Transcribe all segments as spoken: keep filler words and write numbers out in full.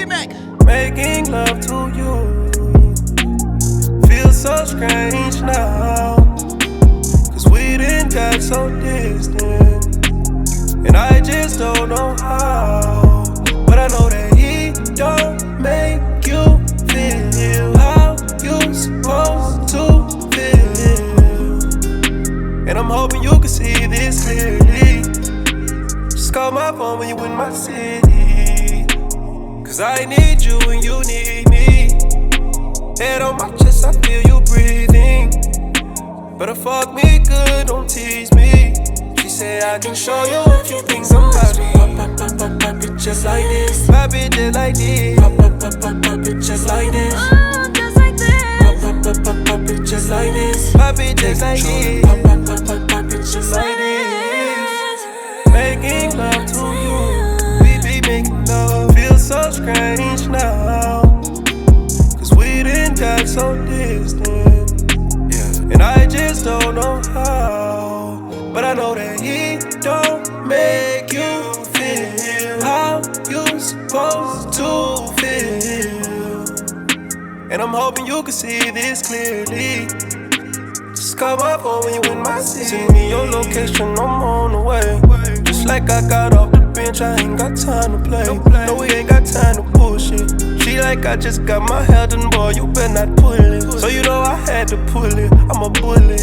T-Mac. Making love to you feels so strange now, cause we done got so distant, and I just don't know how. But I know that he don't make you feel how you supposed to feel, and I'm hoping you can see this clearly. Just call my phone when you in my city, cause I need you and you need me. Head on my chest, I feel you breathing. Better fuck me good, don't tease me. She said I can show you a few things about me. Pop, pop, pop, pop, pop it just like this. Pop it just like this. Pop, pop, pop, pop, pop it just like this. Oh, just like this. Pop, pop, pop, pop, pop it just like this. Pop it just like this. Pop, pop, pop, pop, pop it just like this. Making love to you, we be making love. Feels so strange now, cause we done got so distant, yeah. And I just don't know how. But I know that he don't make you feel how you supposed to feel, and I'm hoping you can see this clearly. Just call my phone when you in my city. Send me your location, I'm on the way. Just like I got off the bench, I ain't got time to play. No, we ain't got time to bullshit. She like I just got my hair done, boy, you better not pull it. So you know I had to pull it, I'm a bully.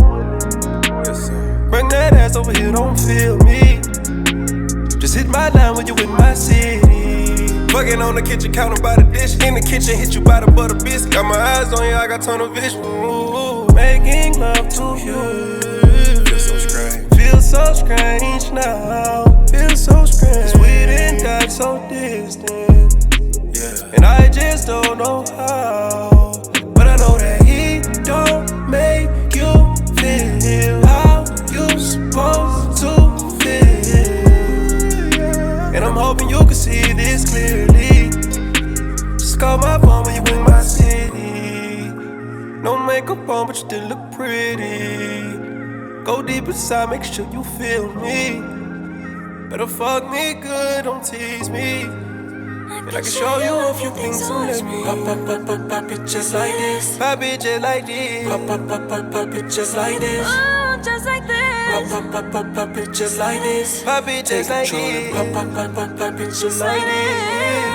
Bring that ass over here, don't feel me. Just hit my line when you in my city. Fucking on the kitchen counter by the dish. In the kitchen, hit you by the butter biscuit. Got my eyes on you, I got tunnel vision. Ooh, making love to you feels so strange. Feels so strange now. Feels so strange. Cause we done got so distant, yeah. And I just don't know how. But I know that he don't make you feel how you supposed to feel, and I'm hoping you can see this clearly. Just call my phone when you in my city. No makeup on, but you still look pretty. Go deep inside, make sure you feel me. Better fuck me good, don't tease me. And I can show you a few things to let me. Pop, pop, pop, pop, pop it just like this. Pop it just like this. Pop, pop, pop, pop, pop it just like this. Oh, just like Pop, this. pop, pop, pop, pop it just like this. Pop it just like Take control this. and pop, pop, pop, pop, pop it just Just like like this. this.